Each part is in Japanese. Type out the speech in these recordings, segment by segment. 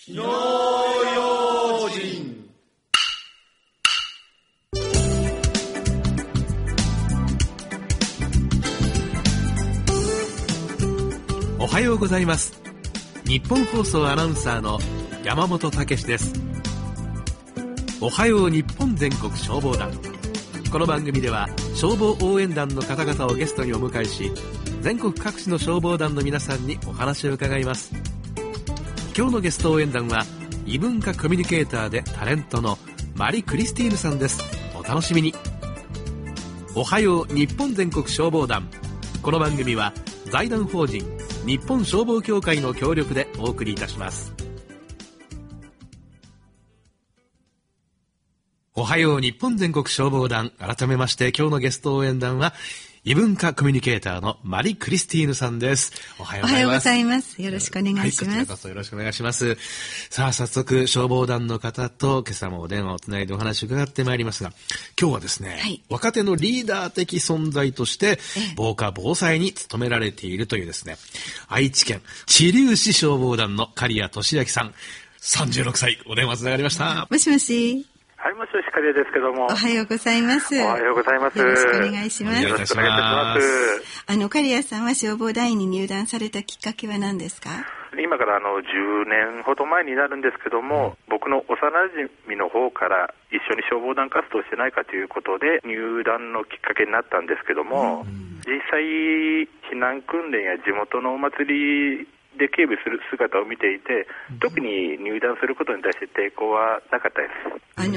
火の用心。 おはようございます。日本放送アナウンサーの山本武史です。おはよう日本全国消防団。この番組では消防応援団の方々をゲストにお迎えし、全国各地の消防団の皆さんにお話を伺います。今日のゲスト応援団は異文化コミュニケーターでタレントのマリ・クリスティーヌさんです。お楽しみに。おはよう日本全国消防団。この番組は財団法人日本消防協会の協力でお送りいたします。おはよう日本全国消防団。改めまして今日のゲスト応援団は異文化コミュニケーターのマリ・クリスティーヌさんです。おはようございます。 おはようございます。よろしくお願いします。 こちらこそよろしくお願いします。さあ、早速消防団の方と今朝もお電話をつないでお話を伺ってまいりますが、今日はですね、若手のリーダー的存在として防火防災に努められているというですね、愛知県知立市消防団の刈谷俊明さん、36歳、お電話つながりました。 もしもし。 はい、もしもし、刈谷ですけども。 おはようございます。 おはようございます。 よろしくお願いします。 よろしくお願いいたします。 刈谷さんは消防団員に入団されたきっかけは何ですか？ 今から10年ほど前になるんですけども、僕の幼馴染の方から一緒に消防団活動してないかということで入団のきっかけになったんですけども、実際避難訓練や地元のお祭りで警備する姿を見ていて、特に入団することに対して抵抗はなかったです。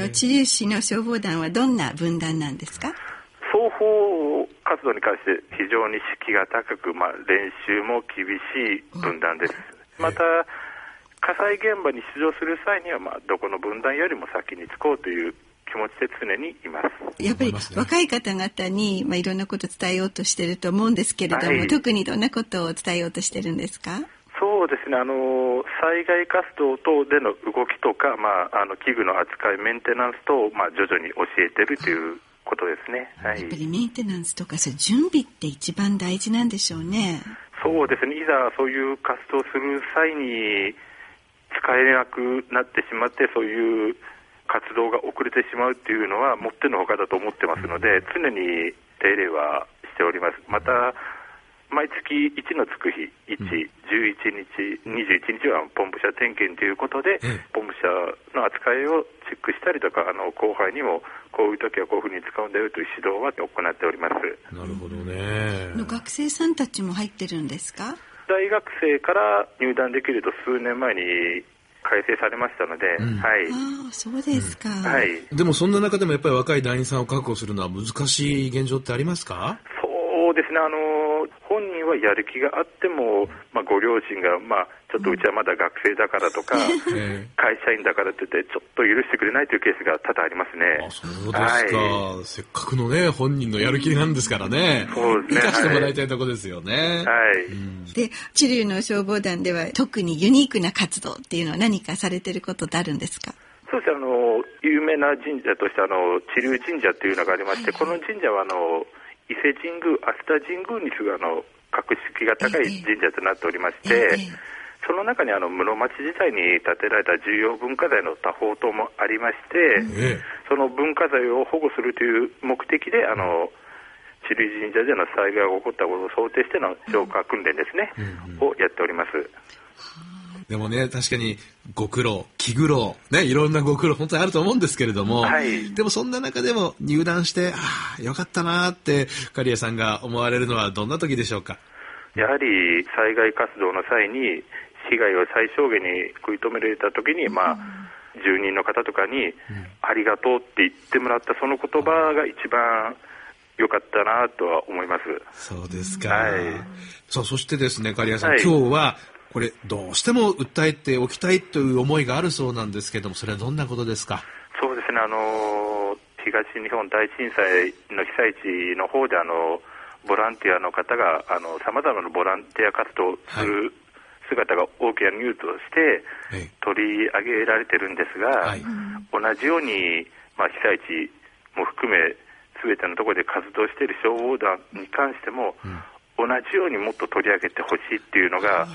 知立市の消防団はどんな分団なんですか？ 双方活動に関して非常に士気が高く、練習も厳しい分団です。また火災現場に出場する際には、どこの分団よりも先に着こうという気持ちで常にいます。 やっぱり若い方々に、いろんなことを伝えようとしていると思うんですけれども、特にどんなことを伝えようとしてるんですか？ そうですね、災害活動等での動きとか、器具の扱い、メンテナンス等を、徐々に教えているということですね。 やっぱりメンテナンスとか準備って一番大事なんでしょうね。 そうですね、いざそういう活動する際に使えなくなってしまって、そういう活動が遅れてしまうっていうのはもってのほかだと思ってますので、常に手入れはしております。また毎月1のつく日、1、11日、21日はポンプ車点検ということで、ポンプ車の扱いをチェックしたりとか、後輩にもこういう時はこういうふうに使うんだよという指導は行っております。 なるほどね。 学生さんたちも入ってるんですか？ 大学生から入団できると数年前に改正されましたので、 そうですか。 でもそんな中でもやっぱり若い団員さんを確保するのは難しい現状ってありますか？ そうですね、本人はやる気があっても、ご両親が、ちょっとうちはまだ学生だからとか、会社員だからといってちょっと許してくれないというケースが多々ありますね。 そうですか、せっかくのね本人のやる気なんですからね。 そうですね、 生かしてもらいたいところですよね。 で、知立の消防団では特にユニークな活動っていうのは何かされてることってあるんですか？ そうですね、有名な神社として知立神社というのがありまして、この神社は伊勢神宮、飛鳥神宮に次ぐ格式が高い神社となっておりまして、その中に室町時代に建てられた重要文化財の多宝塔もありまして、その文化財を保護するという目的で知立神社での災害が起こったことを想定しての消火訓練ですね、をやっております。 でもね、確かにご苦労、気苦労、いろんなご苦労本当にあると思うんですけれども、でもそんな中でも入団してよかったなって刈谷さんが思われるのはどんな時でしょうか？ やはり災害活動の際に被害を最小限に食い止められた時に、住人の方とかに、ありがとうって言ってもらったその言葉が一番良かったなとは思います。 そうですか。さあ、そしてですね、刈谷さん、今日はこれどうしても訴えておきたいという思いがあるそうなんですけども、それはどんなことですか？ そうですね、東日本大震災の被災地の方でボランティアの方がさまざまなボランティア活動をする姿が大きなニュースとして取り上げられてるんですが、同じように、被災地も含め全てのところで活動している消防団に関しても、同じようにもっと取り上げてほしいっていうのが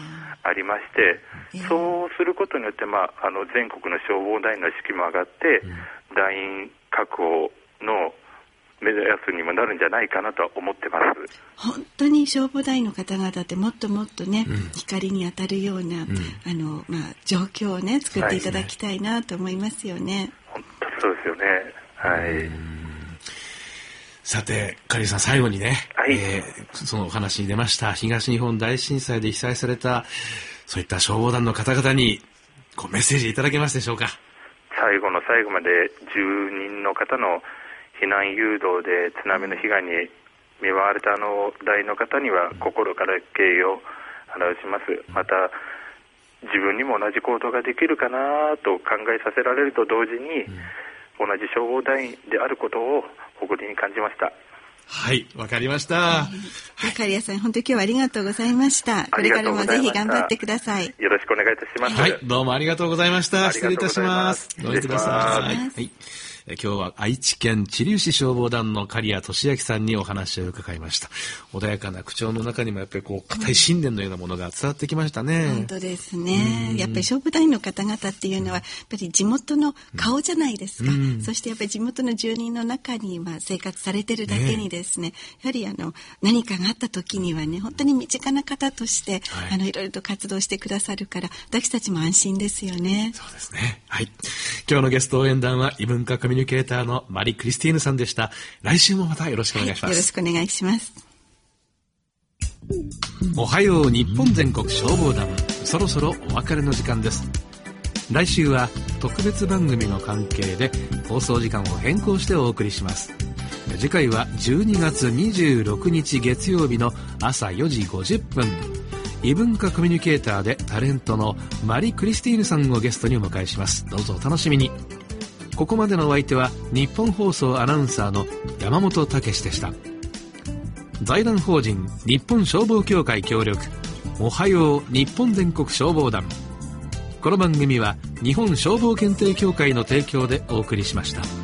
ありまして、そうすることによって、全国の消防団員の士気も上がって、団員確保の目指すにもなるんじゃないかなと思ってます。 本当に消防団員の方々ってもっともっとね、光に当たるような、状況をね作っていただきたいなと思いますよね。 本当にそうですよね。はい。 さてカリーさん、最後にね、 はい、 そのお話に出ました東日本大震災で被災されたそういった消防団の方々にメッセージいただけますでしょうか。 最後の最後まで住人の方の避難誘導で津波の被害に見舞われた団員の方には心から敬意を表します。また自分にも同じ行動ができるかなと考えさせられると同時に、同じ消防団員であることを誇りに感じました。 はい、わかりました。 カリアさん、本当に今日はありがとうございました。これからもぜひ頑張ってください。 よろしくお願いいたします。 はい、どうもありがとうございました。失礼いたします。 どうぞください。 はい。今日は愛知県知立市消防団の刈谷俊明さんにお話を伺いました。穏やかな口調の中にもやっぱり固い信念のようなものが伝わってきましたね。 本当ですね。やっぱり消防団員の方々っていうのはやっぱり地元の顔じゃないですか。そしてやっぱり地元の住人の中に生活されてるだけにですね、やはり何かがあった時にはね、本当に身近な方として、いろいろと活動してくださるから私たちも安心ですよね。 そうですね。はい。今日のゲスト応援団は異文化コミュニケーターのマリ・クリスティーヌさんでした。来週もまたよろしくお願いします。 よろしくお願いします。 おはよう日本全国消防団、そろそろお別れの時間です。来週は特別番組の関係で放送時間を変更してお送りします。次回は12月26日月曜日の朝4時50分、異文化コミュニケーターでタレントのマリ・クリスティーヌさんをゲストにお迎えします。どうぞお楽しみに。ここまでのお相手は日本放送アナウンサーの山本武史でした。財団法人日本消防協会協力、おはよう日本全国消防団。この番組は日本消防検定協会の提供でお送りしました。